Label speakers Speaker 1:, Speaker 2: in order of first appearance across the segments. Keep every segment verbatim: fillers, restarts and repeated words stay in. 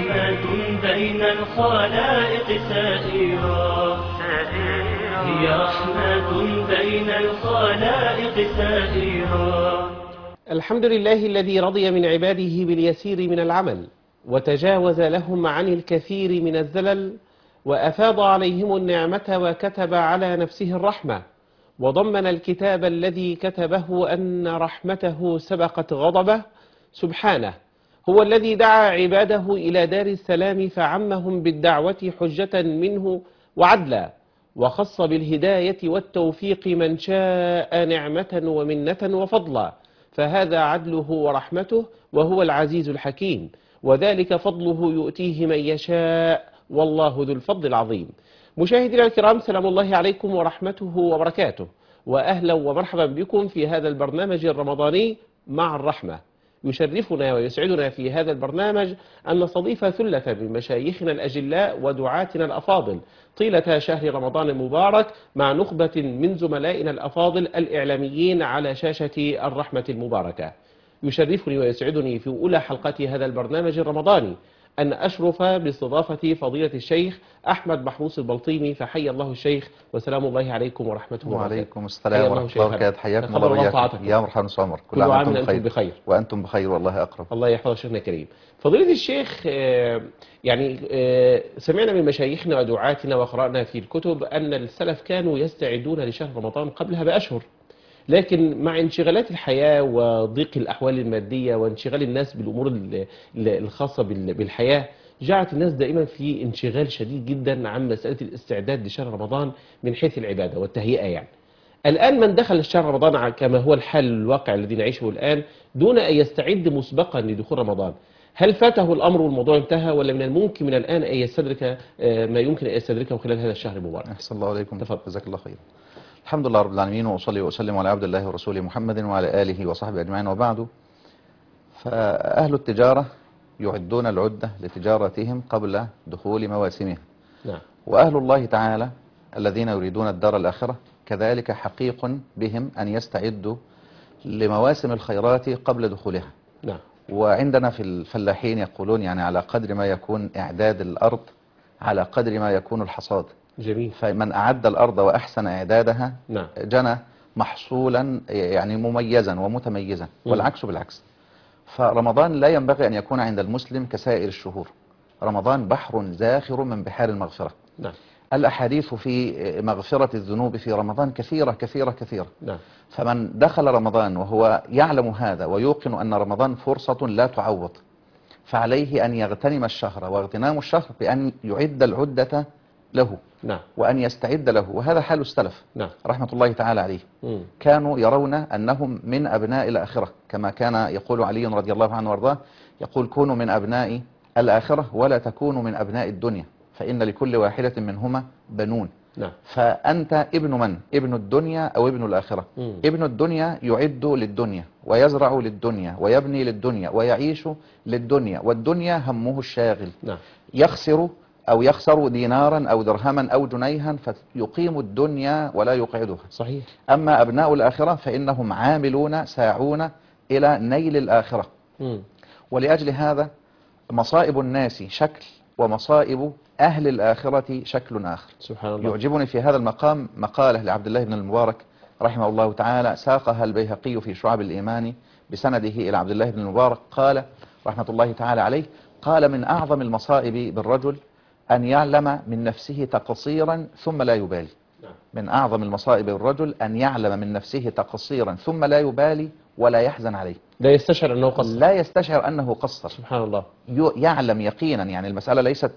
Speaker 1: رحمة بين الخلائق سائرة هي رحمة بين الخلائق سائرة.
Speaker 2: الحمد لله الذي رضي من عباده باليسير من العمل وتجاوز لهم عن الكثير من الزلل وأفاض عليهم النعمة وكتب على نفسه الرحمة وضمن الكتاب الذي كتبه أن رحمته سبقت غضبه. سبحانه هو الذي دعا عباده إلى دار السلام فعمهم بالدعوة حجة منه وعدلا وخص بالهداية والتوفيق من شاء نعمة ومنة وفضلا، فهذا عدله ورحمته وهو العزيز الحكيم، وذلك فضله يؤتيه من يشاء والله ذو الفضل العظيم. مشاهدينا الكرام، سلام الله عليكم ورحمته وبركاته، وأهلا ومرحبا بكم في هذا البرنامج الرمضاني مع الرحمة. يشرفنا ويسعدنا في هذا البرنامج أن نستضيف ثلة من مشايخنا الأجلاء ودعاتنا الأفاضل طيلة شهر رمضان المبارك مع نخبة من زملائنا الأفاضل الإعلاميين على شاشة الرحمة المباركة. يشرفني ويسعدني في أولى حلقات هذا البرنامج الرمضاني أن أشرف باستضافة فضيلة الشيخ أحمد محروس البلطيمي، فحي الله الشيخ وسلام الله عليكم ورحمته وبركاته.
Speaker 3: وعليكم السلام ورحمة الله وبركاته. حياكم الله وإياكم يا مرحبا عمر.
Speaker 2: كل عام وأنتم بخير.
Speaker 3: وأنتم بخير والله أقرب.
Speaker 2: الله يحفظ شيخنا الكريم. فضيلة الشيخ، يعني سمعنا من مشايخنا ودعاتنا وقرأنا في الكتب أن السلف كانوا يستعدون لشهر رمضان قبلها بأشهر، لكن مع انشغالات الحياة وضيق الأحوال المادية وانشغال الناس بالأمور الخاصة بالحياة جعلت الناس دائما في انشغال شديد جدا عن مسألة الاستعداد لشهر رمضان من حيث العبادة والتهيئة. يعني الآن من دخل شهر رمضان كما هو الحال الواقع الذي نعيشه الآن دون أن يستعد مسبقا لدخول رمضان، هل فاته الأمر والموضوع انتهى، ولا من الممكن من الآن أن يستدرك ما يمكن أن يستدركه خلال هذا الشهر المبارك؟
Speaker 3: أحسن الله عليكم. تفضل. جزاك الله خير. الحمد لله رب العالمين، وأصلي وأسلم على عبد الله ورسوله محمد وعلى آله وصحبه أجمعين، وبعد. فأهل التجارة يعدون العدة لتجارتهم قبل دخول مواسمها.
Speaker 2: نعم.
Speaker 3: وأهل الله تعالى الذين يريدون الدار الآخرة كذلك حقيق بهم أن يستعدوا لمواسم الخيرات قبل دخولها.
Speaker 2: نعم.
Speaker 3: وعندنا في الفلاحين يقولون يعني على قدر ما يكون إعداد الأرض على قدر ما يكون الحصاد.
Speaker 2: جميل.
Speaker 3: فمن أعد الأرض وأحسن إعدادها
Speaker 2: نعم.
Speaker 3: جنى محصولا يعني مميزا ومتميزا،
Speaker 2: م.
Speaker 3: والعكس بالعكس. فرمضان لا ينبغي أن يكون عند المسلم كسائر الشهور. رمضان بحر زاخر من بحار المغفرة.
Speaker 2: نعم.
Speaker 3: الأحاديث في مغفرة الذنوب في رمضان كثيرة كثيرة كثيرة.
Speaker 2: نعم.
Speaker 3: فمن دخل رمضان وهو يعلم هذا ويوقن أن رمضان فرصة لا تعوض، فعليه أن يغتنم الشهر، واغتنام الشهر بأن يعد العدة له.
Speaker 2: نعم.
Speaker 3: وأن يستعد له، وهذا حال السلف.
Speaker 2: نعم.
Speaker 3: رحمة الله تعالى عليه.
Speaker 2: م.
Speaker 3: كانوا يرون أنهم من أبناء الآخرة، كما كان يقول علي رضي الله عنه وارضاه، يقول: كونوا من أبناء الآخرة ولا تكونوا من أبناء الدنيا، فإن لكل واحدة منهما بنون.
Speaker 2: نعم.
Speaker 3: فأنت ابن من؟ ابن الدنيا أو ابن الآخرة؟
Speaker 2: م.
Speaker 3: ابن الدنيا يعد للدنيا ويزرع للدنيا ويبني للدنيا ويعيش للدنيا، والدنيا همه الشاغل.
Speaker 2: نعم.
Speaker 3: يخسر أو يخسر دينارا أو درهما أو جنيها فيقيم الدنيا ولا يقعدها.
Speaker 2: صحيح.
Speaker 3: أما أبناء الآخرة فإنهم عاملون ساعون إلى نيل الآخرة.
Speaker 2: م.
Speaker 3: ولأجل هذا مصائب الناس شكل، ومصائب أهل الآخرة شكل آخر.
Speaker 2: سبحان الله.
Speaker 3: يعجبني في هذا المقام مقالة لعبد الله بن المبارك رحمه الله تعالى، ساقها البيهقي في شعب الإيمان بسنده إلى عبد الله بن المبارك، قال رحمة الله تعالى عليه: قال: من أعظم المصائب بالرجل أن يعلم من نفسه تقصيرا ثم لا يبالي. من أعظم المصائب بالرجل أن يعلم من نفسه تقصيرا ثم لا يبالي ولا يحزن عليه.
Speaker 2: لا يستشعر أنه قصر.
Speaker 3: لا يستشعر أنه قصر.
Speaker 2: سبحان الله.
Speaker 3: يعلم يقينا، يعني المسألة ليست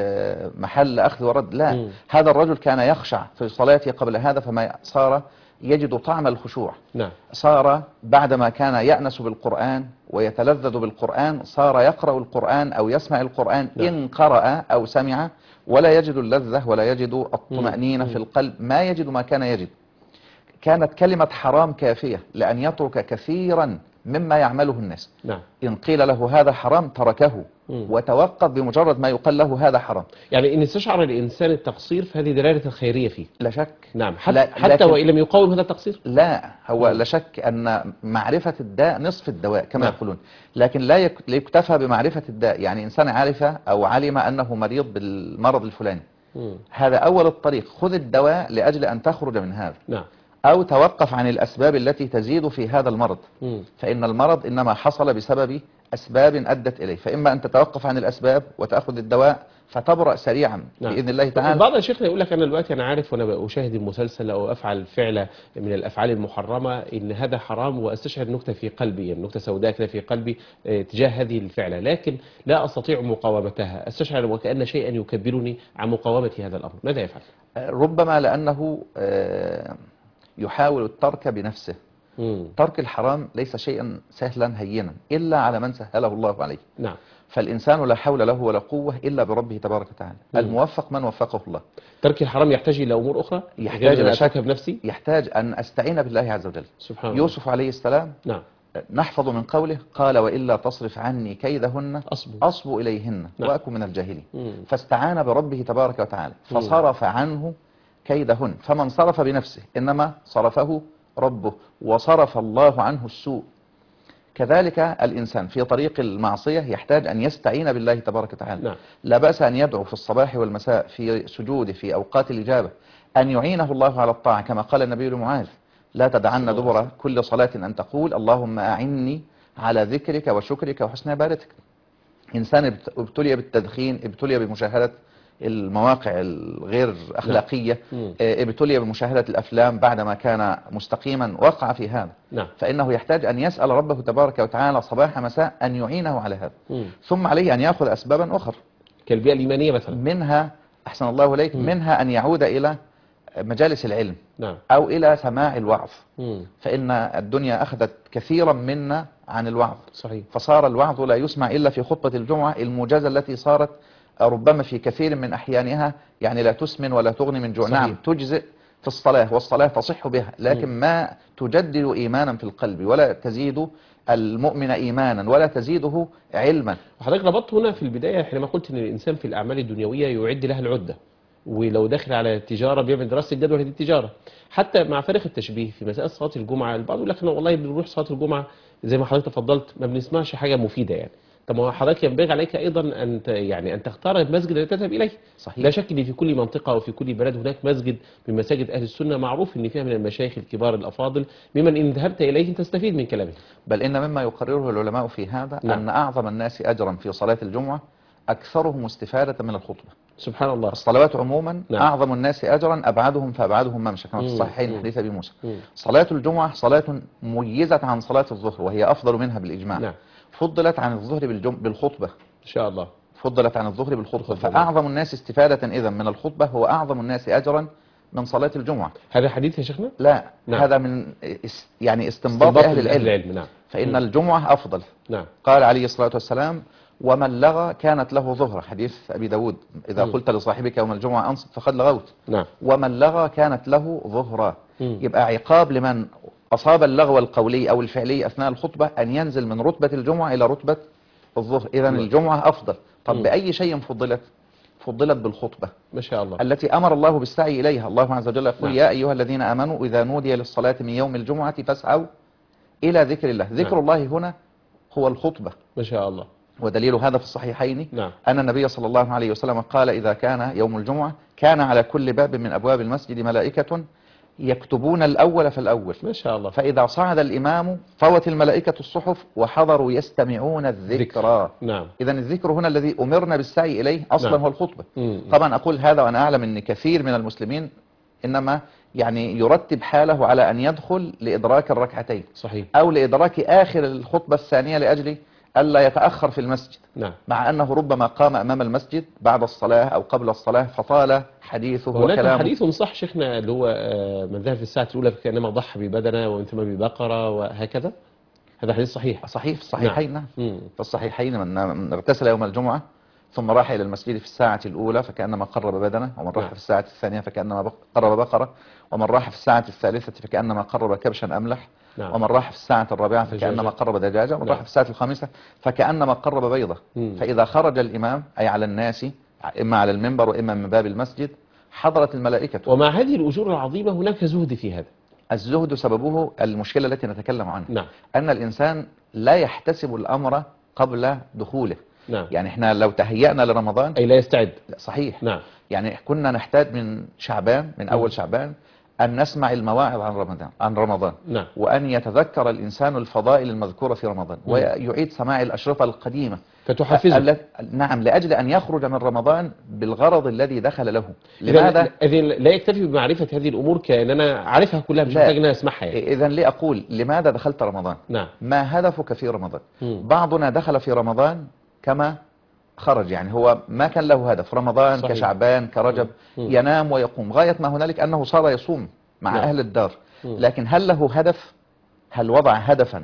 Speaker 3: محل أخذ ورد، لا.
Speaker 2: م.
Speaker 3: هذا الرجل كان يخشع في صلاته قبل هذا، فما صار يجد طعم الخشوع.
Speaker 2: نعم.
Speaker 3: صار بعدما كان يأنس بالقرآن ويتلذذ بالقرآن صار يقرأ القرآن أو يسمع القرآن. نعم. إن قرأ أو سمع ولا يجد اللذة ولا يجد الطمأنينة في القلب، ما يجد ما كان يجد. كانت كلمة حرام كافية لأن يترك كثيرا مما يعمله الناس.
Speaker 2: نعم.
Speaker 3: إن قيل له هذا حرام تركه
Speaker 2: مم.
Speaker 3: وتوقف بمجرد ما يقال له هذا حرام.
Speaker 2: يعني إن استشعر الإنسان التقصير فهذه دلالة الخيرية فيه.
Speaker 3: لا شك.
Speaker 2: نعم. حتى,
Speaker 3: لا
Speaker 2: حتى
Speaker 3: لكن
Speaker 2: وإن لم يقاوم هذا التقصير.
Speaker 3: لا هو
Speaker 2: مم.
Speaker 3: لا شك أن معرفة الداء نصف الدواء كما
Speaker 2: نعم.
Speaker 3: يقولون، لكن لا يك- لا يكتفى بمعرفة الداء. يعني إنسان عرف أو علم أنه مريض بالمرض الفلاني،
Speaker 2: مم.
Speaker 3: هذا أول الطريق، خذ الدواء لأجل أن تخرج من هذا،
Speaker 2: نعم.
Speaker 3: أو توقف عن الأسباب التي تزيد في هذا المرض،
Speaker 2: مم.
Speaker 3: فإن المرض إنما حصل بسبب أسباب أدت إليه، فإما أن تتوقف عن الأسباب وتأخذ الدواء فتبرأ سريعا
Speaker 2: نعم.
Speaker 3: بإذن الله تعالى.
Speaker 2: بعض الشيخ يقول لك أنا دلوقتي أنا عارف وأنا بشاهد المسلسل أو أفعل فعلة من الأفعال المحرمة إن هذا حرام، وأستشعر نكتة في قلبي، يعني نكتة سوداء كده في قلبي آه، تجاه هذه الفعلة، لكن لا أستطيع مقاومتها، أستشعر وكأن شيئا يكبرني عن مقاومة هذا الأمر، ماذا يفعل؟
Speaker 3: ربما لأنه آه، يحاول الترك بنفسه.
Speaker 2: مم.
Speaker 3: ترك الحرام ليس شيئا سهلا هينا إلا على من سهله الله عليه.
Speaker 2: نعم.
Speaker 3: فالإنسان لا حول له ولا قوة إلا بربه تبارك وتعالى.
Speaker 2: مم.
Speaker 3: الموفق من وفقه الله.
Speaker 2: ترك الحرام يحتاج إلى أمور أخرى،
Speaker 3: يحتاج
Speaker 2: غير أن
Speaker 3: إلى شك.
Speaker 2: أتركها بنفسي.
Speaker 3: يحتاج أن أستعين بالله عز وجل.
Speaker 2: سبحان الله.
Speaker 3: يوسف عليه السلام
Speaker 2: نعم.
Speaker 3: نحفظ من قوله قال وإلا تصرف عني كيدهن
Speaker 2: أصبر.
Speaker 3: أصب إليهن
Speaker 2: نعم.
Speaker 3: وأكن من الجاهلين.
Speaker 2: مم.
Speaker 3: فاستعان بربه تبارك وتعالى
Speaker 2: مم.
Speaker 3: فصرف عنه كيدهن، فمن صرف بنفسه إنما صرفه ربه وصرف الله عنه السوء. كذلك الإنسان في طريق المعصية يحتاج أن يستعين بالله تبارك وتعالى.
Speaker 2: نعم.
Speaker 3: لا بأس أن يدعو في الصباح والمساء في سجوده في أوقات الإجابة أن يعينه الله على الطاعة، كما قال النبي لمعاذ لا تدعن
Speaker 2: صلى الله
Speaker 3: دبر
Speaker 2: عليه وسلم.
Speaker 3: كل صلاة أن تقول اللهم أعني على ذكرك وشكرك وحسن عبادتك. إنسان ابت- ابتلي بالتدخين، ابتلي بمشاهدة المواقع الغير أخلاقية،
Speaker 2: مم.
Speaker 3: آه، ابتلي بمشاهدة الأفلام بعدما كان مستقيما، وقع في هذا،
Speaker 2: نعم.
Speaker 3: فإنه يحتاج أن يسأل ربه تبارك وتعالى صباح مساء أن يعينه على هذا.
Speaker 2: مم.
Speaker 3: ثم عليه أن يأخذ أسبابا أخرى،
Speaker 2: كالبيئة الإيمانية مثلا.
Speaker 3: منها أحسن الله إليك
Speaker 2: مم.
Speaker 3: منها أن يعود إلى مجالس العلم
Speaker 2: نعم.
Speaker 3: أو إلى سماع الوعظ،
Speaker 2: مم.
Speaker 3: فإن الدنيا أخذت كثيرا منا عن الوعظ،
Speaker 2: صحيح.
Speaker 3: فصار الوعظ لا يسمع إلا في خطبة الجمعة الموجزة التي صارت ربما في كثير من أحيانها يعني لا تسمن ولا تغني من جوع.
Speaker 2: صحيح.
Speaker 3: نعم تجزئ في الصلاة والصلاة تصح بها، لكن
Speaker 2: مم.
Speaker 3: ما تجدد إيمانا في القلب ولا تزيد المؤمن إيمانا ولا تزيده علما.
Speaker 2: وحضرتك ربطت هنا في البداية حينما قلت ان الانسان في الاعمال الدنيوية يعد لها العدة، ولو داخل على التجارة بيعمل دراسة الجدوى هذه التجارة. حتى مع فارق التشبيه في مسألة صلاة الجمعة، البعض يقول لك احنا والله بنروح صلاة الجمعة زي ما حضرتك تفضلت ما بنسمعش حاجة مفيدة يعني. طب ما هو حضرتك ينبغي عليك ايضا ان ت- يعني ان تختار المسجد الذي تذهب اليه.
Speaker 3: صحيح.
Speaker 2: لا شك ان في كل منطقة وفي كل بلد هناك مسجد من مساجد اهل السنة معروف ان فيها من المشايخ الكبار الافاضل ممن ان ذهبت اليه تستفيد من كلامه.
Speaker 3: بل إن مما يقرره العلماء في هذا
Speaker 2: نعم.
Speaker 3: أن أعظم الناس أجرا في صلاة الجمعة أكثرهم استفادة من الخطبة.
Speaker 2: سبحان الله.
Speaker 3: الصلوات عموما
Speaker 2: نعم.
Speaker 3: أعظم الناس أجرا أبعدهم فأبعدهم ممشى، كما في
Speaker 2: مم.
Speaker 3: الصحيحين
Speaker 2: مم.
Speaker 3: حديث أبي موسى.
Speaker 2: مم.
Speaker 3: صلاة الجمعة صلاة ميزة عن صلاة الظهر وهي أفضل منها بالإجماع.
Speaker 2: نعم.
Speaker 3: فضلت عن الظهر بالجم... بالخطبة
Speaker 2: ان شاء الله.
Speaker 3: فضلت عن الظهر بالخطبة،
Speaker 2: الخطبة.
Speaker 3: فأعظم الناس استفادة إذا من الخطبة هو أعظم الناس أجرا من صلاة الجمعة.
Speaker 2: هذا حديث يا شيخنا؟
Speaker 3: لا
Speaker 2: نعم.
Speaker 3: هذا من اس... يعني استنباط
Speaker 2: استنباط
Speaker 3: أهل
Speaker 2: من
Speaker 3: العلم,
Speaker 2: العلم. نعم.
Speaker 3: فإن
Speaker 2: مم.
Speaker 3: الجمعة أفضل.
Speaker 2: نعم.
Speaker 3: قال عليه الصلاة والسلام ومن لغى كانت له ظهر، حديث أبي داود إذا
Speaker 2: مم.
Speaker 3: قلت لصاحبك يوم الجمعة أنصت فقد لغوت.
Speaker 2: نعم.
Speaker 3: ومن لغى كانت له ظهرا.
Speaker 2: مم.
Speaker 3: يبقى عقاب لمن أصاب اللغو القولي أو الفعلي أثناء الخطبة أن ينزل من رتبة الجمعة إلى رتبة الظهر. إذا
Speaker 2: نعم.
Speaker 3: الجمعة أفضل. طب
Speaker 2: مم.
Speaker 3: بأي شيء فضلت؟ فضلت بالخطبة
Speaker 2: ما شاء الله.
Speaker 3: التي أمر الله بالسعي إليها. الله عز وجل يقول
Speaker 2: نعم.
Speaker 3: يا أيها الذين آمنوا إذا نودي للصلاة من يوم الجمعة فاسعوا إلى ذكر الله. ذكر
Speaker 2: نعم.
Speaker 3: الله هنا هو الخطبة.
Speaker 2: ما شاء الله.
Speaker 3: ودليل هذا في الصحيحين
Speaker 2: نعم.
Speaker 3: أن النبي صلى الله عليه وسلم قال إذا كان يوم الجمعة كان على كل باب من أبواب المسجد ملائكة يكتبون الأول فالأول،
Speaker 2: ما شاء الله.
Speaker 3: فإذا صعد الإمام طوت الملائكة الصحف وحضروا يستمعون الذكرى.
Speaker 2: نعم.
Speaker 3: إذا الذكر هنا الذي أمرنا بالسعي إليه أصلا
Speaker 2: نعم.
Speaker 3: هو الخطبة.
Speaker 2: مم.
Speaker 3: طبعا أقول هذا وأنا أعلم أن كثير من المسلمين إنما يعني يرتب حاله على أن يدخل لإدراك الركعتين
Speaker 2: صحيح.
Speaker 3: أو لإدراك آخر الخطبة الثانية لأجل ألا يتأخر في المسجد،
Speaker 2: نعم.
Speaker 3: مع أنه ربما قام أمام المسجد بعد الصلاة أو قبل الصلاة فطال حديثه
Speaker 2: هناك
Speaker 3: وكلامه.
Speaker 2: حديث صح شيخنا اللي هو آه، من ذهب في الساعة الأولى فكأنما ضحى ببدنه ومن ثم ببقرة وهكذا. هذا حديث صحيح.
Speaker 3: صحيح في الصحيحين. نعم.
Speaker 2: مم.
Speaker 3: في الصحيحين من من اغتسل يوم الجمعة ثم راح إلى المسجد في الساعة الأولى فكأنما قرب بدنه، ومن راح
Speaker 2: نعم.
Speaker 3: في الساعة الثانية فكأنما بق- قرب بقرة، ومن راح في الساعة الثالثة فكأنما قرب كبشا أملح،
Speaker 2: نعم.
Speaker 3: ومن راح في الساعة الرابعة
Speaker 2: دجاجة.
Speaker 3: فكأنما قرب دجاجة، ومن
Speaker 2: نعم.
Speaker 3: راح في الساعة الخامسة فكأنما قرب بيضة.
Speaker 2: مم.
Speaker 3: فإذا خرج الإمام أي على الناس إما على المنبر وإما من باب المسجد حضرت الملائكة.
Speaker 2: ومع هذه الأجور العظيمة هناك زهد في هذا.
Speaker 3: الزهد سببه المشكلة التي نتكلم عنها،
Speaker 2: نعم.
Speaker 3: أن الإنسان لا يحتسب الأمر قبل دخوله.
Speaker 2: نعم.
Speaker 3: يعني احنا لو تهيأنا لرمضان
Speaker 2: أي لا يستعد.
Speaker 3: صحيح.
Speaker 2: نعم.
Speaker 3: يعني كنا نحتاج من شعبان من أول
Speaker 2: مم.
Speaker 3: شعبان أن نسمع المواعظ عن رمضان عن رمضان
Speaker 2: نعم.
Speaker 3: وأن يتذكر الإنسان الفضائل المذكورة في رمضان
Speaker 2: مم.
Speaker 3: ويعيد سماع الأشرطة القديمة
Speaker 2: فتحفزه.
Speaker 3: الل- نعم، لأجل أن يخرج من رمضان بالغرض الذي دخل له.
Speaker 2: إذن
Speaker 3: لماذا؟
Speaker 2: إذن لا يكتفي بمعرفة هذه الأمور كأننا عارفها كلها، مش
Speaker 3: لا.
Speaker 2: محتاج أن أنا أسمعها يعني.
Speaker 3: إذا ليه أقول لماذا دخلت رمضان؟
Speaker 2: نعم.
Speaker 3: ما هدفك في رمضان؟
Speaker 2: مم.
Speaker 3: بعضنا دخل في رمضان كما خرج، يعني هو ما كان له هدف. رمضان
Speaker 2: صحيح.
Speaker 3: كشعبان كرجب
Speaker 2: مم.
Speaker 3: ينام ويقوم غاية ما هنالك أنه صار يصوم مع
Speaker 2: نعم.
Speaker 3: أهل الدار.
Speaker 2: مم.
Speaker 3: لكن هل له هدف؟ هل وضع هدفا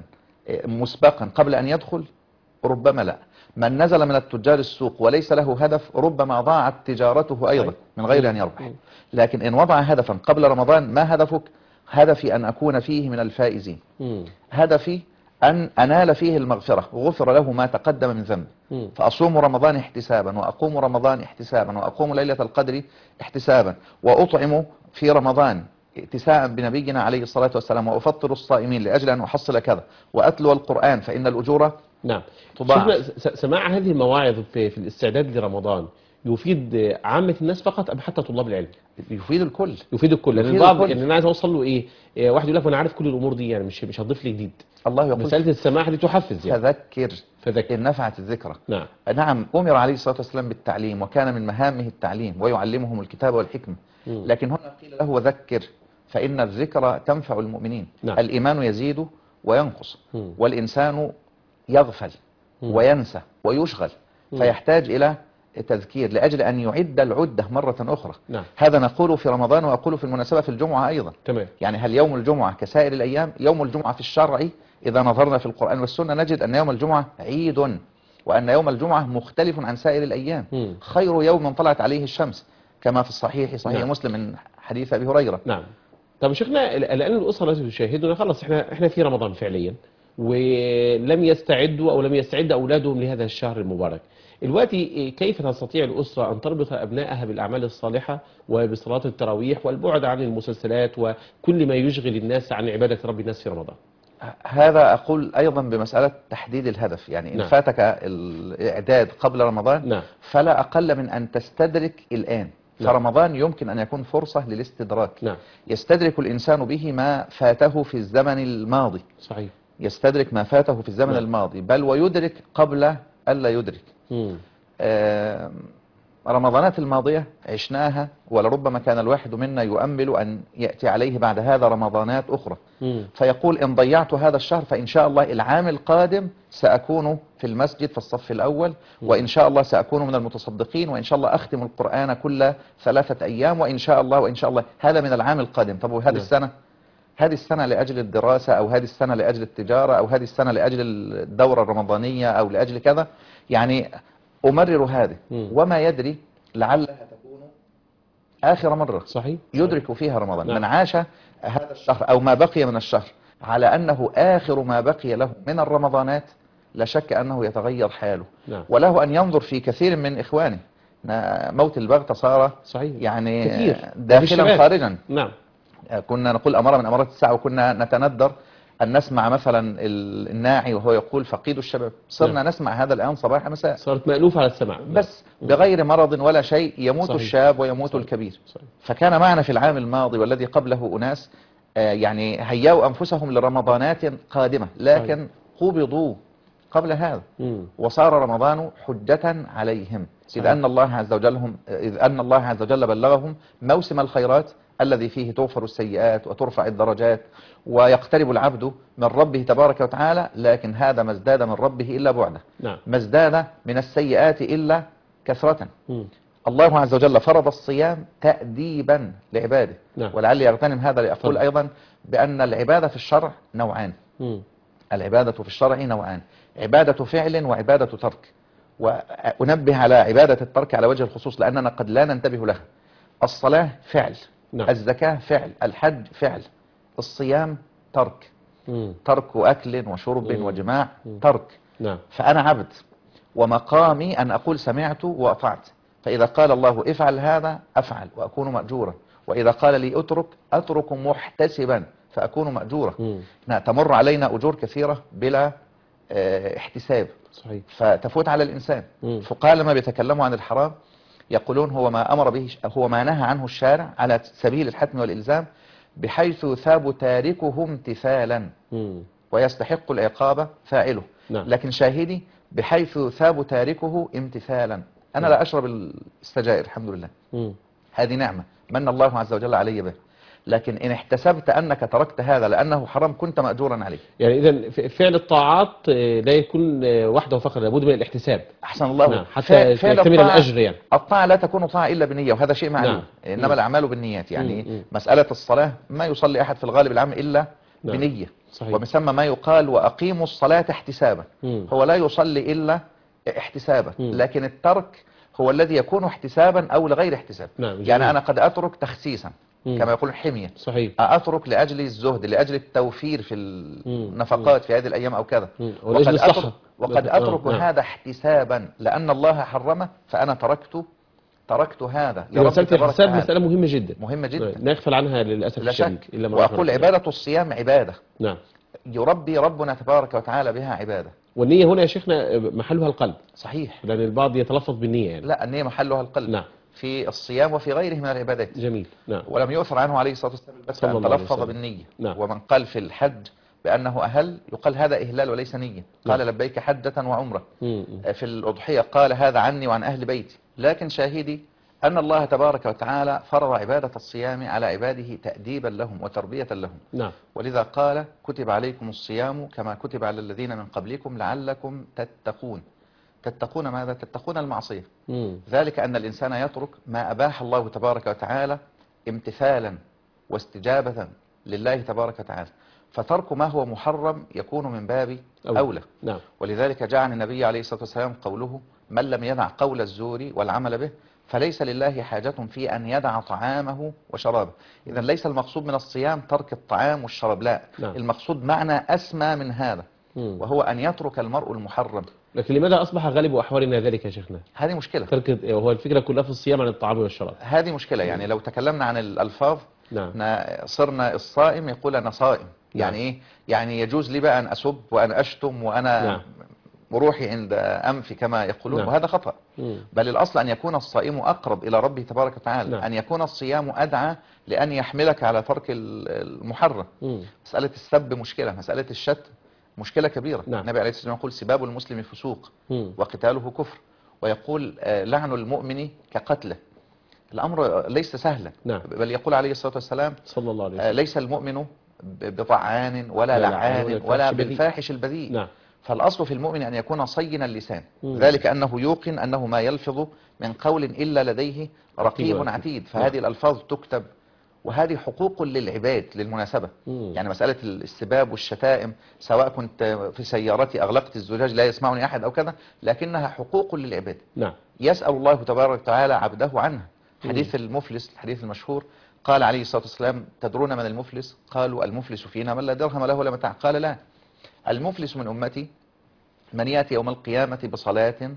Speaker 3: مسبقا قبل أن يدخل؟ ربما لا. من نزل من التجار السوق وليس له هدف ربما ضاعت تجارته أيضا من غير أن يربح. لكن إن وضع هدفا قبل رمضان، ما هدفك؟ هدفي أن أكون فيه من الفائزين،
Speaker 2: مم.
Speaker 3: هدفي أن أنال فيه المغفرة وغفر له ما تقدم من ذنب،
Speaker 2: مم.
Speaker 3: فأصوم رمضان احتسابا وأقوم رمضان احتسابا وأقوم ليلة القدر احتسابا وأطعم في رمضان اتساء بنبينا عليه الصلاة والسلام وأفطر الصائمين لأجل أن أحصل كذا وأتلو القرآن فإن الأجور
Speaker 2: نعم.
Speaker 3: تضاعف.
Speaker 2: شيخنا، س- سماع هذه المواعظ في, في الاستعداد لرمضان يفيد عامة الناس فقط أم حتى طلاب العلم؟
Speaker 3: يفيد الكل.
Speaker 2: يفيد الكل، لأن
Speaker 3: يفيد
Speaker 2: البعض
Speaker 3: الكل.
Speaker 2: يعني أنا عايز أوصل له إيه؟ إيه، واحد يقول لك أنا عارف كل الأمور دي، يعني مش مش هتضيف لي جديد.
Speaker 3: الله يقول
Speaker 2: مسألة السماع دي تحفز يعني.
Speaker 3: فذكر
Speaker 2: فذكر.
Speaker 3: إن نفعت الذكرى.
Speaker 2: نعم.
Speaker 3: نعم، أمر عليه الصلاة والسلام بالتعليم وكان من مهامه التعليم ويعلمهم الكتاب والحكمة.
Speaker 2: مم.
Speaker 3: لكن هنا قيل له وذكر فإن الذكرى تنفع المؤمنين.
Speaker 2: نعم.
Speaker 3: الإيمان يزيد وينقص
Speaker 2: مم.
Speaker 3: والإنسان يغفل
Speaker 2: مم.
Speaker 3: وينسى ويشغل،
Speaker 2: مم.
Speaker 3: فيحتاج إلى تذكير لأجل أن يعد العدة مرة أخرى.
Speaker 2: نعم.
Speaker 3: هذا نقول في رمضان وأقول في المناسبة في الجمعة أيضا.
Speaker 2: تمام.
Speaker 3: يعني هل يوم الجمعة كسائر الأيام؟ يوم الجمعة في الشرع إذا نظرنا في القرآن والسنة نجد أن يوم الجمعة عيد، وأن يوم الجمعة مختلف عن سائر الأيام.
Speaker 2: مم.
Speaker 3: خير يوم طلعت عليه الشمس كما في الصحيح صحيح
Speaker 2: نعم.
Speaker 3: مسلم من حديث أبي هريرة.
Speaker 2: نعم. طب شيخنا، الآن الأسرة التي تشاهدنا خلاص احنا احنا في رمضان فعليا، ولم يستعدوا أو لم يستعد أولادهم لهذا الشهر المبارك. دلوقتي كيف تستطيع الأسرة أن تربط أبنائها بالأعمال الصالحة وبصلاة التراويح والبعد عن المسلسلات وكل ما يشغل الناس عن عبادة رب الناس في رمضان؟
Speaker 3: هذا أقول أيضا بمسألة تحديد الهدف. يعني إن
Speaker 2: نعم.
Speaker 3: فاتك الإعداد قبل رمضان
Speaker 2: نعم.
Speaker 3: فلا أقل من أن تستدرك الآن.
Speaker 2: نعم.
Speaker 3: فرمضان يمكن أن يكون فرصة للاستدراك.
Speaker 2: نعم.
Speaker 3: يستدرك الإنسان به ما فاته في الزمن الماضي،
Speaker 2: صحيح.
Speaker 3: يستدرك ما فاته في الزمن
Speaker 2: نعم.
Speaker 3: الماضي بل ويدرك قبل ألا يدرك.
Speaker 2: مم.
Speaker 3: آه، رمضانات الماضية عشناها ولربما كان الواحد منا يؤمل أن يأتي عليه بعد هذا رمضانات أخرى،
Speaker 2: مم.
Speaker 3: فيقول إن ضيعت هذا الشهر فإن شاء الله العام القادم سأكون في المسجد في الصف الأول، وإن شاء الله سأكون من المتصدقين، وإن شاء الله أختم القرآن كل ثلاثة أيام، وإن شاء الله وإن شاء الله. هذا من العام القادم. طب وهذه
Speaker 2: نعم.
Speaker 3: السنة؟ هذه السنة لأجل الدراسة أو هذه السنة لأجل التجارة أو هذه السنة لأجل الدورة الرمضانية أو لأجل كذا. يعني أمرر هذه
Speaker 2: مم.
Speaker 3: وما يدري لعلها تكون آخر مرة
Speaker 2: صحيح.
Speaker 3: يدرك فيها رمضان.
Speaker 2: نعم.
Speaker 3: من عاش هذا الشهر أو ما بقي من الشهر على أنه آخر ما بقي له من الرمضانات لا شك أنه يتغير حاله.
Speaker 2: نعم.
Speaker 3: وله أن ينظر في كثير من إخوانه. موت البغتة صار
Speaker 2: صحيح.
Speaker 3: يعني
Speaker 2: كثير.
Speaker 3: داخلا
Speaker 2: الشباب.
Speaker 3: خارجا.
Speaker 2: نعم.
Speaker 3: كنا نقول أمارة من أمارات الساعة وكنا نتندر أن نسمع مثلا ال- الناعي وهو يقول فقيد الشباب. صرنا
Speaker 2: نعم.
Speaker 3: نسمع هذا الآن صباح مساء
Speaker 2: صارت مألوفة على السمع.
Speaker 3: بس بغير مرض ولا شيء يموت
Speaker 2: صحيح.
Speaker 3: الشاب ويموت
Speaker 2: صحيح.
Speaker 3: الكبير.
Speaker 2: صحيح.
Speaker 3: فكان معنا في العام الماضي والذي قبله أناس آه، يعني هيأوا أنفسهم لرمضانات قادمة لكن قبضوا قبل هذا
Speaker 2: مم.
Speaker 3: وصار رمضان حجة عليهم، إذ
Speaker 2: صحيح.
Speaker 3: أن الله عز وجل هم إذ أن الله عز وجل بلغهم موسم الخيرات الذي فيه تغفر السيئات وترفع الدرجات ويقترب العبد من ربه تبارك وتعالى، لكن هذا ما ازداد من ربه إلا بعده،
Speaker 2: نعم.
Speaker 3: ما ازداد من السيئات إلا كثرة.
Speaker 2: مم.
Speaker 3: الله عز وجل فرض الصيام تأديبا لعباده.
Speaker 2: نعم.
Speaker 3: ولعلي يغتنم هذا لأقول
Speaker 2: طبعا.
Speaker 3: أيضا بأن العبادة في الشرع نوعان.
Speaker 2: مم.
Speaker 3: العبادة في الشرع نوعان: عبادة فعل وعبادة ترك. وأنبه على عبادة الترك على وجه الخصوص لأننا قد لا ننتبه لها. الصلاة فعل،
Speaker 2: نعم.
Speaker 3: الزكاة فعل، الحج فعل، الصيام ترك،
Speaker 2: مم.
Speaker 3: ترك أكل وشرب
Speaker 2: مم.
Speaker 3: وجماع
Speaker 2: مم.
Speaker 3: ترك.
Speaker 2: نعم.
Speaker 3: فأنا عبد ومقامي أن أقول سمعت وأطعت، فإذا قال الله افعل هذا أفعل وأكون مأجورا، وإذا قال لي أترك أترك محتسبا فأكون مأجورا.
Speaker 2: مم.
Speaker 3: تمر علينا أجور كثيرة بلا اه احتساب،
Speaker 2: صحيح.
Speaker 3: فتفوت على الإنسان.
Speaker 2: مم.
Speaker 3: فقال لما بيتكلموا عن الحرام يقولون هو ما أمر به، هو ما نهى عنه الشارع على سبيل الحتم والإلزام، بحيث ثاب تاركه امتثالا
Speaker 2: مم.
Speaker 3: ويستحق العقاب فاعله.
Speaker 2: نعم.
Speaker 3: لكن شاهدي بحيث ثاب تاركه امتثالا. أنا
Speaker 2: نعم.
Speaker 3: لا أشرب السجائر الحمد لله،
Speaker 2: مم.
Speaker 3: هذه نعمة من الله عز وجل علي به، لكن إن احتسبت أنك تركت هذا لأنه حرام كنت مأجورا عليه.
Speaker 2: يعني إذا فعل الطاعات آه، لا يكون آه، وحده فقط، لابد من الاحتساب.
Speaker 3: أحسن الله.
Speaker 2: نعم. حتى
Speaker 3: فعل- فعل
Speaker 2: يكتمل
Speaker 3: الطاعة-
Speaker 2: الأجر يعني.
Speaker 3: الطاعة لا تكون طاعة إلا بنية، وهذا شيء معلوم.
Speaker 2: نعم.
Speaker 3: إنما
Speaker 2: مم.
Speaker 3: الأعمال بالنيات، يعني
Speaker 2: مم. مم.
Speaker 3: مسألة الصلاة ما يصلي أحد في الغالب العام إلا
Speaker 2: نعم.
Speaker 3: بنية.
Speaker 2: صحيح.
Speaker 3: ومن ثم ما يقال وأقيموا الصلاة احتسابا،
Speaker 2: مم.
Speaker 3: هو لا يصلي إلا احتسابا،
Speaker 2: مم.
Speaker 3: لكن الترك هو الذي يكون احتسابا أو لغير احتساب.
Speaker 2: نعم. جميل.
Speaker 3: يعني أنا قد أترك تخسيسا
Speaker 2: مم.
Speaker 3: كما يقول حمية،
Speaker 2: صحيح.
Speaker 3: أترك لأجل الزهد، لأجل التوفير في النفقات في هذه الأيام أو كذا.
Speaker 2: مم. أو
Speaker 3: وقد
Speaker 2: لأجل الصحة.
Speaker 3: أترك, وقد
Speaker 2: آه،
Speaker 3: أترك
Speaker 2: نعم.
Speaker 3: هذا احتسابا لأن الله حرمه، فأنا تركت تركت هذا
Speaker 2: إذا
Speaker 3: لرب
Speaker 2: مسألة
Speaker 3: تبارك
Speaker 2: الاحتساب
Speaker 3: وتعالى.
Speaker 2: مسألة مهمة جدا،
Speaker 3: مهمة جدا
Speaker 2: لا يغفل عنها للأسف
Speaker 3: لا
Speaker 2: الشديد
Speaker 3: شك.
Speaker 2: إلا من
Speaker 3: وأقول
Speaker 2: رحم الله.
Speaker 3: عبادة الصيام عبادة
Speaker 2: نعم.
Speaker 3: يربي ربنا تبارك وتعالى بها عبادة.
Speaker 2: والنية هنا يا شيخنا محلها القلب،
Speaker 3: صحيح.
Speaker 2: لأن البعض يتلفظ بالنية يعني.
Speaker 3: لا، النية محلها القلب.
Speaker 2: نعم.
Speaker 3: في الصيام وفي غيره من العبادات.
Speaker 2: جميل. نعم.
Speaker 3: ولم يؤثر عنه عليه الصلاة والسلام بس
Speaker 2: صلى
Speaker 3: أن
Speaker 2: الله عليه
Speaker 3: تلفظ
Speaker 2: وسلم.
Speaker 3: بالنية.
Speaker 2: نعم.
Speaker 3: ومن قال في الحج بأنه أهل يقال هذا إهلال وليس نية. قال
Speaker 2: نعم.
Speaker 3: لبيك حجة وعمرة.
Speaker 2: مم.
Speaker 3: في الأضحية قال هذا عني وعن أهل بيتي. لكن شاهدي أن الله تبارك وتعالى فرض عبادة الصيام على عباده تأديبا لهم وتربية لهم.
Speaker 2: نعم.
Speaker 3: ولذا قال كتب عليكم الصيام كما كتب على الذين من قبلكم لعلكم تتقون. تتقون ماذا؟ تتقون المعصية.
Speaker 2: مم.
Speaker 3: ذلك أن الإنسان يترك ما أباح الله تبارك وتعالى امتثالا واستجابة لله تبارك وتعالى، فترك ما هو محرم يكون من باب
Speaker 2: أولى.
Speaker 3: أولى.
Speaker 2: نعم.
Speaker 3: ولذلك جاء عن النبي عليه الصلاة والسلام قوله من لم يدع قول الزور والعمل به فليس لله حاجة في أن يدع طعامه وشرابه. إذا ليس المقصود من الصيام ترك الطعام والشراب، لا.
Speaker 2: نعم.
Speaker 3: المقصود معنى أسمى من هذا،
Speaker 2: مم.
Speaker 3: وهو أن يترك المرء المحرم.
Speaker 2: لكن لماذا أصبح غالب أحوالنا ذلك يا شيخنا؟
Speaker 3: هذه مشكلة.
Speaker 2: ترك، هو الفكرة كلها في الصيام عن الطعام والشراب.
Speaker 3: هذه مشكلة. يعني لو تكلمنا عن الألفاظ
Speaker 2: نعم.
Speaker 3: نا- صرنا الصائم يقول أنا صائم. يعني إيه؟ يعني يجوز لي بقى أن أسب وأن أشتم وأنا
Speaker 2: نعم.
Speaker 3: روحي عند أنفي كما يقولون.
Speaker 2: نعم.
Speaker 3: وهذا خطأ.
Speaker 2: مم.
Speaker 3: بل الأصل أن يكون الصائم أقرب إلى ربه تبارك وتعالى.
Speaker 2: نعم.
Speaker 3: أن يكون الصيام أدعى لأن يحملك على ترك ال- المحرم.
Speaker 2: مم.
Speaker 3: مسألة السب مشكلة، مسألة الشتم مشكلة كبيرة.
Speaker 2: نعم.
Speaker 3: النبي عليه الصلاة والسلام يقول سباب المسلم فسوق
Speaker 2: مم.
Speaker 3: وقتاله كفر، ويقول آه، لعن المؤمن كقتله. الأمر ليس سهلا.
Speaker 2: نعم.
Speaker 3: بل يقول عليه الصلاة والسلام
Speaker 2: صلى الله عليه
Speaker 3: آه،
Speaker 2: وسلم.
Speaker 3: ليس المؤمن ب- بطعان ولا
Speaker 2: لا لعان
Speaker 3: لعان
Speaker 2: ولا
Speaker 3: ولا
Speaker 2: فاحش بذيء.
Speaker 3: بالفاحش البذيء.
Speaker 2: نعم.
Speaker 3: فالأصل في المؤمن أن يكون صين اللسان،
Speaker 2: مم.
Speaker 3: ذلك أنه يوقن أنه ما يلفظ من قول إلا لديه رقيب
Speaker 2: رقيب
Speaker 3: عتيد. فهذه الألفاظ تكتب، وهذه حقوق للعباد للمناسبة.
Speaker 2: مم.
Speaker 3: يعني مسألة السباب والشتائم سواء كنت في سيارتي أغلقت الزجاج لا يسمعني أحد أو كذا، لكنها حقوق للعباد
Speaker 2: نعم.
Speaker 3: يسأل الله تبارك وتعالى عبده عنها. حديث المفلس، الحديث المشهور، قال عليه الصلاة والسلام تدرون من المفلس؟ قالوا المفلس فينا من لا درهم له ولا متاع. قال لا، المفلس من أمتي من يأتي يوم القيامة بصلاة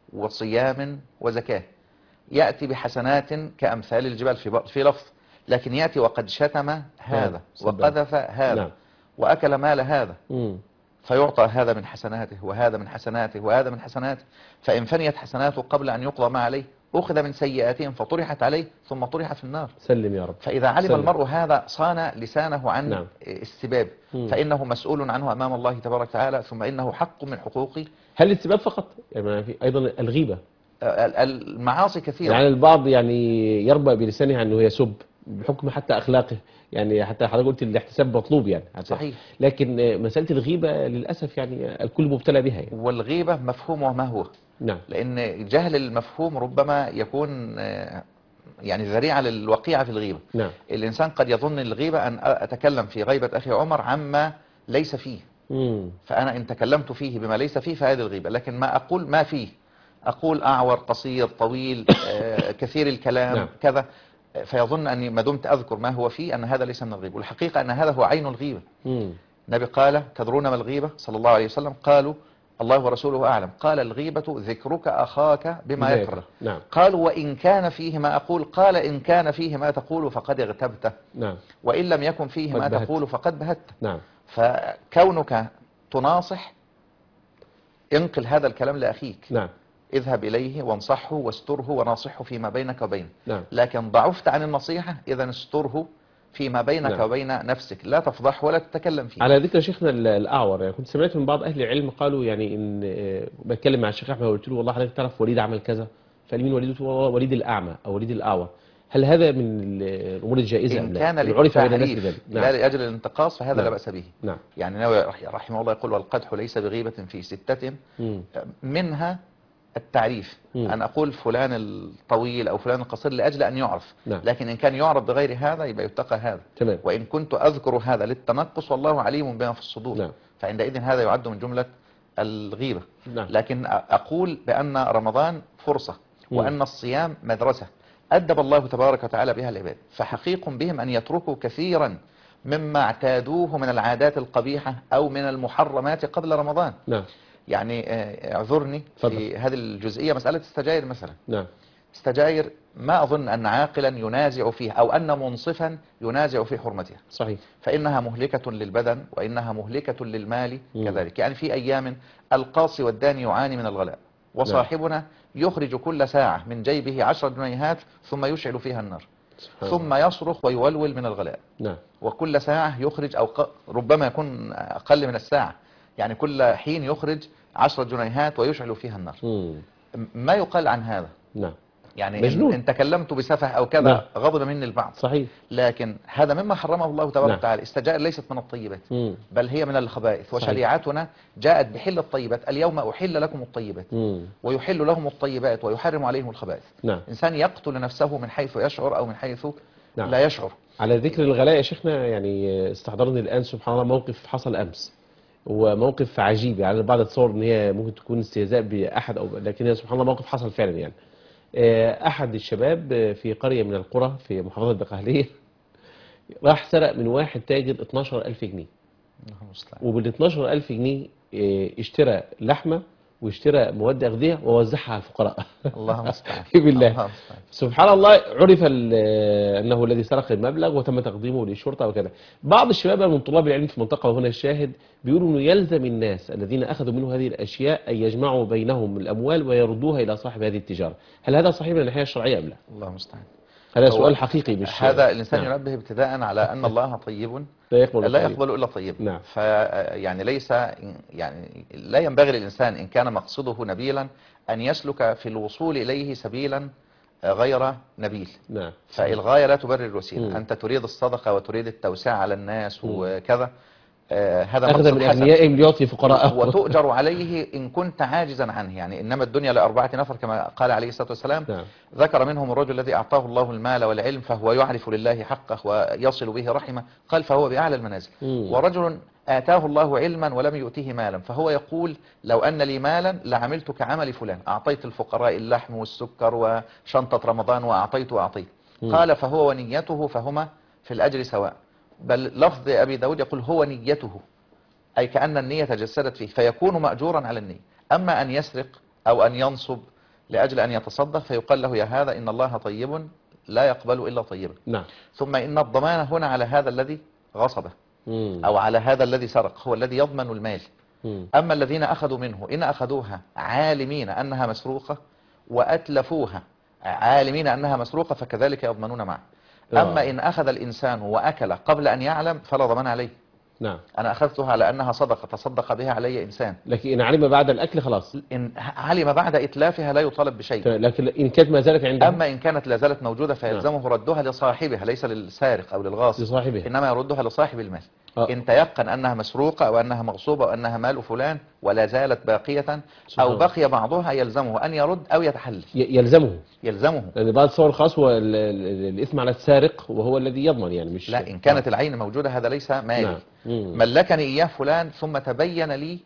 Speaker 3: وصيام وزكاة، يأتي بحسنات كأمثال الجبال في ب- في لفظ، لكن يأتي وقد شتم هذا
Speaker 2: نعم. صدق.
Speaker 3: وقذف هذا
Speaker 2: نعم.
Speaker 3: وأكل مال هذا،
Speaker 2: مم.
Speaker 3: فيعطى هذا من حسناته وهذا من حسناته وهذا من حسناته، فإن فنيت حسناته قبل أن يقضى ما عليه أخذ من سيئاتهم فطرحت عليه ثم طرح في النار.
Speaker 2: سلم يا رب.
Speaker 3: فإذا علم
Speaker 2: سلم.
Speaker 3: المرء هذا صان لسانه عن
Speaker 2: نعم.
Speaker 3: السباب،
Speaker 2: مم.
Speaker 3: فإنه مسؤول عنه أمام الله تبارك وتعالى، ثم إنه حق من حقوق.
Speaker 2: هل السباب فقط؟ يعني في أيضا الغيبة،
Speaker 3: ال- المعاصي كثيرة.
Speaker 2: يعني البعض يعني يربى بلسانه أنه يسب بحكم حتى أخلاقه، يعني حتى حضرتك قلت الاحتساب مطلوب يعني حتى.
Speaker 3: صحيح.
Speaker 2: لكن مسألة الغيبة للأسف يعني الكل مبتلى بها يعني.
Speaker 3: والغيبة مفهومه ما هو،
Speaker 2: نعم.
Speaker 3: لأن جهل المفهوم ربما يكون آه، يعني ذريعة للوقيعة في الغيبة.
Speaker 2: نعم.
Speaker 3: الإنسان قد يظن الغيبة أن أتكلم في غيبة أخي عمر عما ليس فيه،
Speaker 2: مم.
Speaker 3: فأنا إن تكلمت فيه بما ليس فيه فهذه الغيبة، لكن ما أقول ما فيه أقول أعور قصير طويل آه، كثير الكلام
Speaker 2: نعم.
Speaker 3: كذا، فيظن أني ما دمت أذكر ما هو فيه أن هذا ليس من الغيبة، والحقيقة أن هذا هو عين الغيبة.
Speaker 2: مم.
Speaker 3: النبي قال: تدرون ما الغيبة؟ صلى الله عليه وسلم. قالوا: الله ورسوله أعلم. قال: الغيبة ذكرك أخاك بما
Speaker 2: بما
Speaker 3: يكره.
Speaker 2: يكره. نعم.
Speaker 3: قالوا: وإن كان فيه ما أقول؟ قال: إن كان فيه ما تقول فقد اغتبته،
Speaker 2: نعم.
Speaker 3: وإن لم يكن فيه
Speaker 2: قد
Speaker 3: ما
Speaker 2: بهت.
Speaker 3: تقول فقد بهت.
Speaker 2: نعم.
Speaker 3: فكونك تناصح، انقل هذا الكلام لأخيك،
Speaker 2: نعم.
Speaker 3: اذهب إليه وانصحه واستره وناصحه فيما بينك وبينه.
Speaker 2: نعم.
Speaker 3: لكن ضعفت عن النصيحة، إذا استره فيما بينك
Speaker 2: نعم.
Speaker 3: وبين نفسك، لا تفضح ولا تتكلم فيه.
Speaker 2: على ذكر شيخنا ال- الأعور، يعني كنت سمعت من بعض أهل العلم قالوا يعني إن آه، بتكلم مع الشيخ أحمد وقلت له والله حضرتك تعرف وليد عمل كذا، فقال مين وليد؟ قلت له والله وليد الأعمى أو وليد الأعور. هل هذا من ال- الأمور الجائزة
Speaker 3: إن
Speaker 2: أم لا؟
Speaker 3: كان
Speaker 2: إن عرف بين الناس
Speaker 3: للتعريف
Speaker 2: بذلك.
Speaker 3: لا
Speaker 2: نعم.
Speaker 3: لأجل الانتقاص فهذا لا
Speaker 2: نعم.
Speaker 3: بأس به.
Speaker 2: نعم.
Speaker 3: يعني النووي رح- رحمه الله يقول: والقدح ليس بغيبة في ستة،
Speaker 2: مم.
Speaker 3: منها التعريف،
Speaker 2: مم.
Speaker 3: أن أقول فلان الطويل أو فلان القصير لأجل أن يعرف.
Speaker 2: نعم.
Speaker 3: لكن إن كان يعرف بغير هذا يبقى يتقى هذا.
Speaker 2: تمام.
Speaker 3: وإن كنت أذكر هذا للتنقص والله عليم بما في الصدور،
Speaker 2: نعم.
Speaker 3: فعندئذ هذا يعد من جملة الغيبة.
Speaker 2: نعم.
Speaker 3: لكن أقول بأن رمضان فرصة،
Speaker 2: مم.
Speaker 3: وأن الصيام مدرسة أدب الله تبارك وتعالى بها العباد، فحقيق بهم أن يتركوا كثيرا مما اعتادوه من العادات القبيحة أو من المحرمات قبل رمضان.
Speaker 2: نعم.
Speaker 3: يعني آه، اعذرني
Speaker 2: تفضل.
Speaker 3: في هذه الجزئية، مسألة السجاير مثلا.
Speaker 2: نعم.
Speaker 3: السجاير ما أظن أن عاقلا ينازع فيها أو أن منصفا ينازع في حرمتها،
Speaker 2: صحيح.
Speaker 3: فإنها مهلكة للبدن وإنها مهلكة للمال
Speaker 2: مم.
Speaker 3: كذلك. يعني في أيام القاصي والداني يعاني من الغلاء، وصاحبنا يخرج كل ساعة من جيبه عشر جنيهات ثم يشعل فيها النار،
Speaker 2: سبحان
Speaker 3: ثم
Speaker 2: الله.
Speaker 3: يصرخ ويولول من الغلاء.
Speaker 2: نعم.
Speaker 3: وكل ساعة يخرج أو ق- ربما يكون أقل من الساعة، يعني كل حين يخرج عشر جنيهات ويشعل فيها النار.
Speaker 2: مم.
Speaker 3: م- ما يقال عن هذا؟
Speaker 2: نعم.
Speaker 3: يعني
Speaker 2: مجنون.
Speaker 3: إن, إن تكلمت بسفه أو
Speaker 2: نعم.
Speaker 3: كذا غضب مني البعض،
Speaker 2: صحيح.
Speaker 3: لكن هذا مما حرمه الله تبارك
Speaker 2: نعم.
Speaker 3: وتعالى. السجائر ليست من الطيبات،
Speaker 2: مم.
Speaker 3: بل هي من الخبائث،
Speaker 2: صحيح.
Speaker 3: وشريعتنا جاءت بحل الطيبات. اليوم أحل لكم الطيبات
Speaker 2: مم.
Speaker 3: ويحل لهم الطيبات ويحرم عليهم الخبائث.
Speaker 2: نعم.
Speaker 3: إنسان يقتل نفسه من حيث يشعر أو من حيث
Speaker 2: نعم.
Speaker 3: لا يشعر.
Speaker 2: على ذكر الغلاء يا شيخنا، يعني استحضرني الآن سبحان الله موقف حصل أمس، وموقف عجيب. يعني بعض التصور ان هي ممكن تكون استهزاء باحد، او لكن هي سبحان الله موقف حصل فعلا. يعني آه، احد الشباب في قرية من القرى في محافظة الدقهلية راح سرق من واحد تاجر اتناشر ألف جنيه،
Speaker 3: الله المستعان.
Speaker 2: وبال اتناشر ألف جنيه آه، اشترى لحمة واشترى مواد أغذية ووزعها على الفقراء.
Speaker 3: الله المستعان.
Speaker 2: بالله.
Speaker 3: الله المستعان.
Speaker 2: سبحان الله، عرف ال- أنه الذي سرق المبلغ وتم تقديمه للشرطة وكذا. بعض الشباب من طلاب العلم في المنطقة، وهنا الشاهد، بيقولوا أنه يلزم الناس الذين أخذوا منه هذه الأشياء أن يجمعوا بينهم الأموال ويردوها إلى صاحب هذه التجارة. هل هذا صحيح من الناحية الشرعية أم لا؟
Speaker 3: الله المستعان.
Speaker 2: هذا
Speaker 3: هو
Speaker 2: سؤال حقيقي مش
Speaker 3: هذا الإنسان
Speaker 2: نعم.
Speaker 3: ينبه ابتداء على أن الله طيب
Speaker 2: لا يقبل
Speaker 3: لا
Speaker 2: الطيب.
Speaker 3: يقبل إلا طيب.
Speaker 2: نعم.
Speaker 3: ف يعني ليس يعني لا ينبغي للإنسان إن كان مقصده نبيلا أن يسلك في الوصول إليه سبيلا غير نبيل.
Speaker 2: نعم.
Speaker 3: فالغاية لا تبرر الوسيلة.
Speaker 2: مم.
Speaker 3: أنت تريد الصدقة وتريد التوسعة على الناس وكذا، آه هذا
Speaker 2: أخذ
Speaker 3: مقصد
Speaker 2: من
Speaker 3: حسن،
Speaker 2: أغنيائهم ليعطي فقراءهم.
Speaker 3: وتؤجر عليه إن كنت عاجزا عنه. يعني إنما الدنيا لأربعة نفر كما قال عليه الصلاة والسلام.
Speaker 2: نعم.
Speaker 3: ذكر منهم الرجل الذي أعطاه الله المال والعلم فهو يعرف لله حقه ويصل به رحمه، قال فهو بأعلى المنازل.
Speaker 2: مم.
Speaker 3: ورجل آتاه الله علما ولم يؤته مالا فهو يقول لو أن لي مالا لعملت كعمل فلان، أعطيت الفقراء اللحم والسكر وشنطة رمضان وأعطيت وأعطيت.
Speaker 2: مم.
Speaker 3: قال فهو ونيته فهما في الأجر سواء. بل لفظ أبي داود يقول هو نيته، أي كأن النية تجسدت فيه فيكون مأجورا على النية. أما أن يسرق أو أن ينصب لأجل أن يتصدق فيقال له يا هذا إن الله طيب لا يقبل إلا طيبا.
Speaker 2: نعم.
Speaker 3: ثم إن الضمان هنا على هذا الذي غصبه
Speaker 2: مم.
Speaker 3: أو على هذا الذي سرق، هو الذي يضمن المال.
Speaker 2: مم.
Speaker 3: أما الذين أخذوا منه إن أخذوها عالمين أنها مسروقة وأتلفوها عالمين أنها مسروقة فكذلك يضمنون معه.
Speaker 2: آه.
Speaker 3: أما إن أخذ الإنسان وأكل قبل أن يعلم فلا ضمان عليه.
Speaker 2: نعم.
Speaker 3: أنا أخذتها على أنها صدقة تصدق بها علي إنسان،
Speaker 2: لكن إن علم بعد الأكل خلاص.
Speaker 3: إن علم بعد إتلافها لا يطالب بشيء.
Speaker 2: لكن إن كانت ما زالت عنده
Speaker 3: أما إن كانت لا زالت موجودة فيلزمه ردها لصاحبها ليس للسارق أو للغاصب،
Speaker 2: لصاحبها.
Speaker 3: إنما يردها لصاحب المال.
Speaker 2: آه.
Speaker 3: إن تيقن أنها مسروقة أو أنها مغصوبة أو أنها مال فلان ولا زالت باقية
Speaker 2: سبحان
Speaker 3: أو
Speaker 2: الله.
Speaker 3: بقي بعضها يلزمه أن يرد أو يتحلل.
Speaker 2: ي- يلزمه،
Speaker 3: يلزمه.
Speaker 2: لأن بعض الصور الخاص هو ال- ال- الإثم على السارق وهو الذي يضمن، يعني مش
Speaker 3: لا إن كانت العين موجودة هذا ليس مالي.
Speaker 2: نعم. مم.
Speaker 3: ملكني إياه فلان ثم تبين لي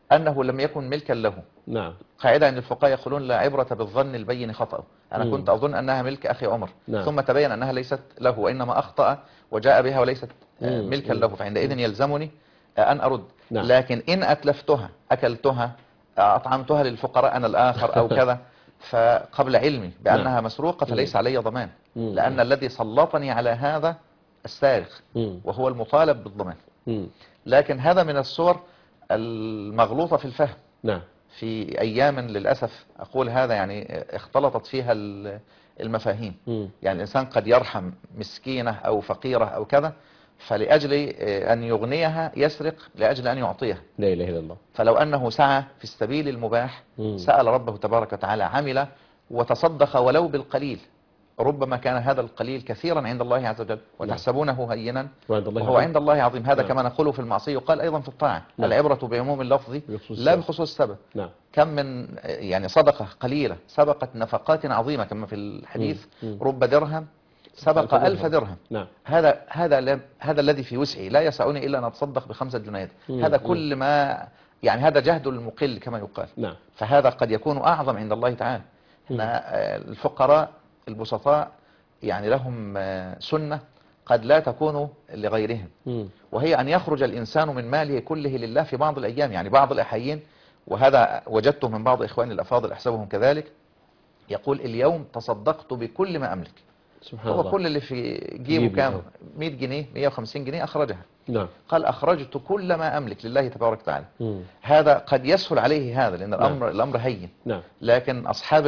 Speaker 3: أنه لم يكن ملكا له.
Speaker 2: نعم.
Speaker 3: قاعدة أن الفقهاء يقولون لا عبرة بالظن البين خطأ. أنا
Speaker 2: مم.
Speaker 3: كنت أظن أنها ملك أخي عمر،
Speaker 2: نعم.
Speaker 3: ثم تبين أنها ليست له وإنما أخطأ وجاء بها وليست آه،
Speaker 2: مم.
Speaker 3: ملكا
Speaker 2: مم.
Speaker 3: له، فعندئذ يلزمني آه، أن أرد.
Speaker 2: نعم.
Speaker 3: لكن إن أتلفتها أكلتها آه، أطعمتها للفقراء أنا الآخر أو كذا، فقبل علمي بأنها
Speaker 2: نعم.
Speaker 3: مسروقة فليس
Speaker 2: مم.
Speaker 3: علي ضمان،
Speaker 2: مم.
Speaker 3: لأن الذي سلطني على هذا السارق
Speaker 2: مم.
Speaker 3: وهو المطالب بالضمان.
Speaker 2: مم.
Speaker 3: لكن هذا من الصور المغلوطة في الفهم
Speaker 2: نعم.
Speaker 3: في أيام للأسف أقول هذا يعني اختلطت فيها ال- المفاهيم.
Speaker 2: مم.
Speaker 3: يعني الإنسان قد يرحم مسكينة أو فقيرة أو كذا، فلأجل أن يغنيها يسرق لأجل أن يعطيها.
Speaker 2: لا إله إلا الله.
Speaker 3: فلو أنه سعى في السبيل المباح
Speaker 2: مم.
Speaker 3: سأل ربه تبارك وتعالى، عمل وتصدق ولو بالقليل، ربما كان هذا القليل كثيرا عند الله عز وجل وتحسبونه هينا
Speaker 2: وعند الله
Speaker 3: وهو
Speaker 2: عظيم.
Speaker 3: عند الله عظيم. هذا
Speaker 2: نعم.
Speaker 3: كما نقوله في المعصية يقال أيضا في الطاعة.
Speaker 2: نعم.
Speaker 3: العبرة بعموم اللفظ
Speaker 2: بخصوص
Speaker 3: لا
Speaker 2: السبب.
Speaker 3: بخصوص السبب.
Speaker 2: نعم.
Speaker 3: كم من يعني صدقة قليلة سبقت نفقات عظيمة كما في الحديث،
Speaker 2: مم. مم.
Speaker 3: رب درهم سبق ألف درهم.
Speaker 2: نعم.
Speaker 3: هذا هذا لا- هذا الذي في وسعي، لا يسعني إلا أن أتصدق بخمسة جنيهات.
Speaker 2: مم.
Speaker 3: هذا
Speaker 2: مم.
Speaker 3: كل ما يعني هذا جهد المقل كما يقال.
Speaker 2: نعم.
Speaker 3: فهذا قد يكون أعظم عند الله تعالى.
Speaker 2: مم.
Speaker 3: إحنا، آه، الفقراء البسطاء يعني لهم آه، سنة قد لا تكون لغيرهم،
Speaker 2: مم.
Speaker 3: وهي أن يخرج الإنسان من ماله كله لله في بعض الأيام. يعني بعض الأحيين، وهذا وجدته من بعض إخواني الأفاضل أحسبهم كذلك، يقول اليوم تصدقت بكل ما أملك.
Speaker 2: سبحان
Speaker 3: هو
Speaker 2: الله.
Speaker 3: كل اللي في
Speaker 2: جيبه،
Speaker 3: جيبه كام؟
Speaker 2: آه.
Speaker 3: مئة جنيه مئة وخمسين جنيه أخرجها.
Speaker 2: نعم.
Speaker 3: قال أخرجت كل ما أملك لله تبارك وتعالى.
Speaker 2: مم.
Speaker 3: هذا قد يسهل عليه هذا لأن
Speaker 2: نعم.
Speaker 3: الأمر الأمر هين.
Speaker 2: نعم.
Speaker 3: لكن أصحاب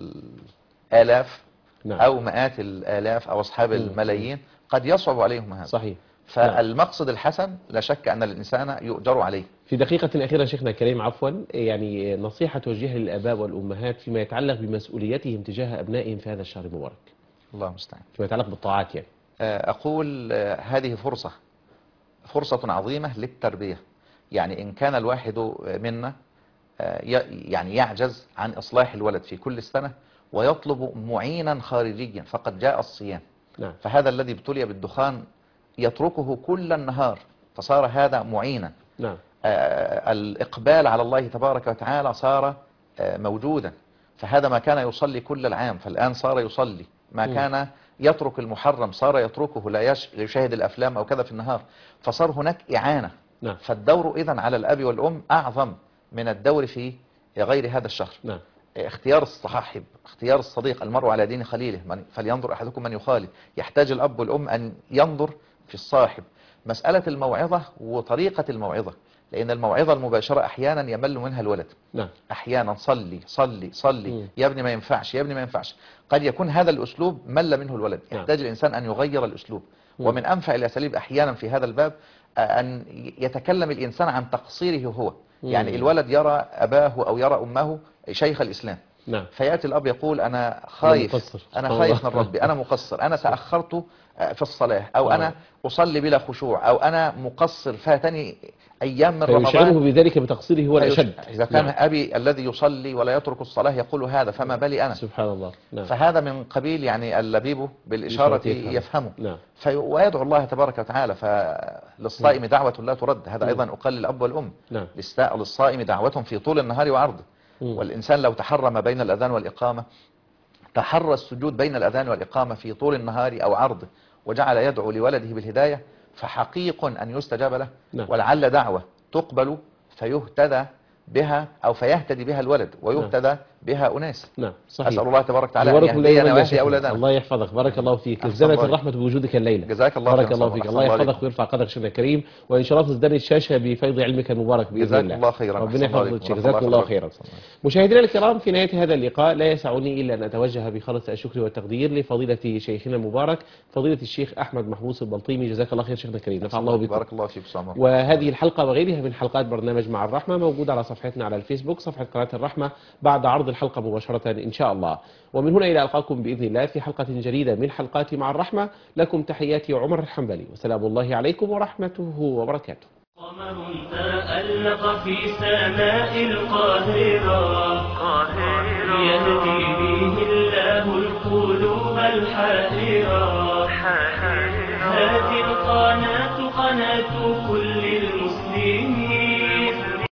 Speaker 3: الآلاف
Speaker 2: نعم.
Speaker 3: أو مئات الآلاف أو أصحاب
Speaker 2: مم.
Speaker 3: الملايين قد يصعب عليهم هذا.
Speaker 2: صحيح.
Speaker 3: فالمقصد الحسن لا شك أن الإنسان يؤجر عليه.
Speaker 2: في دقيقة أخيرة شيخنا الكريم عفوا، يعني نصيحة توجهها للآباء والأمهات فيما يتعلق بمسؤوليتهم تجاه أبنائهم في هذا الشهر المبارك،
Speaker 3: الله المستعان.
Speaker 2: فيما يتعلق بالطاعات يعني.
Speaker 3: آه، أقول آه، هذه فرصة فرصة عظيمة للتربية. يعني إن كان الواحد منا آه، ي- يعني يعجز عن إصلاح الولد في كل سنة ويطلب معينا خارجيا، فقد جاء الصيام.
Speaker 2: نعم.
Speaker 3: فهذا الذي ابتلي بالدخان يتركه كل النهار فصار هذا معينا.
Speaker 2: نعم.
Speaker 3: آه، الإقبال على الله تبارك وتعالى صار آه، موجودا. فهذا ما كان يصلي كل العام فالآن صار يصلي، ما
Speaker 2: مم.
Speaker 3: كان يترك المحرم صار يتركه، لا يش- يشاهد الأفلام أو كذا في النهار، فصار هناك إعانة.
Speaker 2: نعم.
Speaker 3: فالدور إذن على الأب والأم أعظم من الدور في غير هذا الشهر.
Speaker 2: نعم.
Speaker 3: اختيار الصاحب، اختيار الصديق، المرء على دين خليله، من فلينظر أحدكم من يخالي. يحتاج الأب والأم أن ينظر في الصاحب. مسألة الموعظة وطريقة الموعظة، لأن الموعظة المباشرة أحيانا يمل منها الولد.
Speaker 2: نعم.
Speaker 3: أحيانا صلي صلي صلي
Speaker 2: مم.
Speaker 3: يا ابني ما ينفعش يا ابني ما ينفعش. قد يكون هذا الأسلوب مل منه الولد،
Speaker 2: نعم.
Speaker 3: يحتاج الإنسان أن يغير الأسلوب.
Speaker 2: مم.
Speaker 3: ومن أنفع الأساليب أحيانا في هذا الباب آه، أن يتكلم الإنسان عن تقصيره هو.
Speaker 2: مم.
Speaker 3: يعني الولد يرى أباه أو يرى أمه شيخ الإسلام،
Speaker 2: نعم.
Speaker 3: فيأتي الأب يقول أنا خايف
Speaker 2: مقصر.
Speaker 3: أنا
Speaker 2: سبحان
Speaker 3: خايف
Speaker 2: الله.
Speaker 3: من ربي، أنا مقصر، أنا تأخرت في الصلاة، أو
Speaker 2: آه.
Speaker 3: أنا أصلي بلا خشوع، أو أنا مقصر فاتني أيام من
Speaker 2: فيشعره
Speaker 3: رمضان.
Speaker 2: بذلك بتقصيره هو الأشد.
Speaker 3: إذا كان
Speaker 2: نعم.
Speaker 3: أبي الذي يصلي ولا يترك الصلاة يقول هذا فما بالي أنا.
Speaker 2: سبحان الله. نعم.
Speaker 3: فهذا من قبيل يعني اللبيب بالإشارة
Speaker 2: يفهم.
Speaker 3: يفهمه.
Speaker 2: نعم.
Speaker 3: في ويدعو الله تبارك وتعالى. فللصائم دعوة لا ترد، هذا
Speaker 2: مم.
Speaker 3: أيضا أقل الأب والأم.
Speaker 2: نعم.
Speaker 3: للسا- للصائم دعوة في طول النهار وعرضه.
Speaker 2: مم.
Speaker 3: والإنسان لو تحرم بين الأذان والإقامة تحرى السجود بين الأذان والإقامة في طول النهار أو عرضه، وجعل يدعو لولده بالهداية، فحقيق أن يستجاب له.
Speaker 2: نعم.
Speaker 3: ولعل دعوة تقبل فيهتدى بها أو فيهتدي بها الولد ويهتدى بها أناس.
Speaker 2: نعم. صحيح.
Speaker 3: أسأل الله تبارك وتعالى أن
Speaker 2: جواركم الله
Speaker 3: يهدينا
Speaker 2: يا
Speaker 3: ويهدي
Speaker 2: شيخنا.
Speaker 3: أولادنا.
Speaker 2: الله يحفظك، بارك الله فيك،
Speaker 3: أحسن
Speaker 2: ازدادت
Speaker 3: الله
Speaker 2: الرحمة بوجودك الليلة.
Speaker 3: جزاك الله
Speaker 2: بارك
Speaker 3: خيرا.
Speaker 2: الله
Speaker 3: صباح.
Speaker 2: فيك،
Speaker 3: أحسن
Speaker 2: الله
Speaker 3: الله
Speaker 2: يحفظك
Speaker 3: عليكم.
Speaker 2: ويرفع قدرك شيخنا الكريم، وإن شاء الله تزداد الشاشة بفيض علمك المبارك بإذن
Speaker 3: جزاك
Speaker 2: الله.
Speaker 3: الله خيرا.
Speaker 2: ربنا
Speaker 3: أحسن الله
Speaker 2: يحفظك
Speaker 3: عليكم.
Speaker 2: شيخ،
Speaker 3: ورحمة
Speaker 2: جزاكم الله
Speaker 3: وبركاته.
Speaker 2: خيرا. مشاهدينا الكرام، في نهاية هذا اللقاء لا يسعني إلا أن أتوجه بخالص الشكر والتقدير لفضيلة شيخنا المبارك فضيلة الشيخ أحمد محموس البلطيمي. جزاك الله خير شيخنا الكريم، نفع الله بكم.
Speaker 3: بارك الله فيك سامر.
Speaker 2: وهذه الحلقة وغيرها من حلقات برنامج مع الرحمة موجودة على صفحتنا على الفيسبوك، صفحة قناة الرحمة، بعد عرض الحلقة مباشرة إن شاء الله. ومن هنا إلى ألقاكم بإذن الله في حلقة جديدة من حلقات مع الرحمة. لكم تحياتي عمر الحنبلي، وسلام الله عليكم ورحمته وبركاته.
Speaker 1: قمر تألق في سماء القاهرة، يهدي به الله القلوب الحائرة. هذه القناة قناة كل